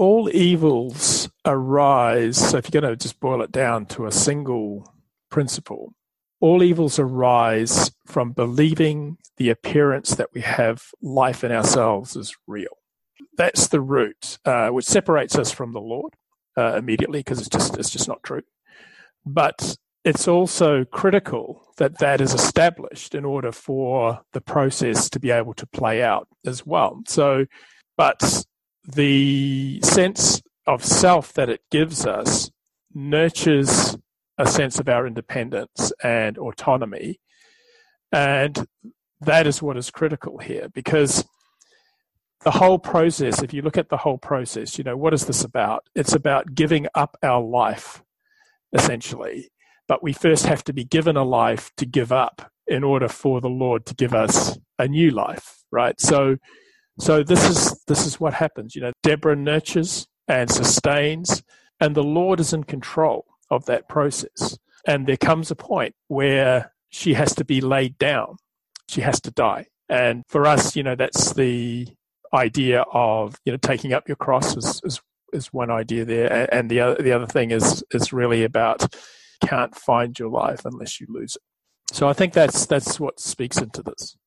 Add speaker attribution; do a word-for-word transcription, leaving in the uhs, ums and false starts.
Speaker 1: all evils arise, so if you're going to just boil it down to a single principle, all evils arise from believing the appearance that we have life in ourselves is real. That's the root, uh, which separates us from the Lord uh, immediately, because it's just it's just not true. But it's also critical that that is established in order for the process to be able to play out as well. So, but the sense of self that it gives us nurtures a sense of our independence and autonomy. And that is what is critical here, because the whole process, if you look at the whole process, you know, what is this about? It's about giving up our life, essentially. But we first have to be given a life to give up in order for the Lord to give us a new life, right? So so this is this is what happens. You know, Deborah nurtures and sustains, and the Lord is in control of that process. And there comes a point where she has to be laid down. She has to die. And for us, you know, that's the idea of, you know, taking up your cross is is, is one idea there. And the other the other thing is is really about can't find your life unless you lose it. So I think that's that's what speaks into this.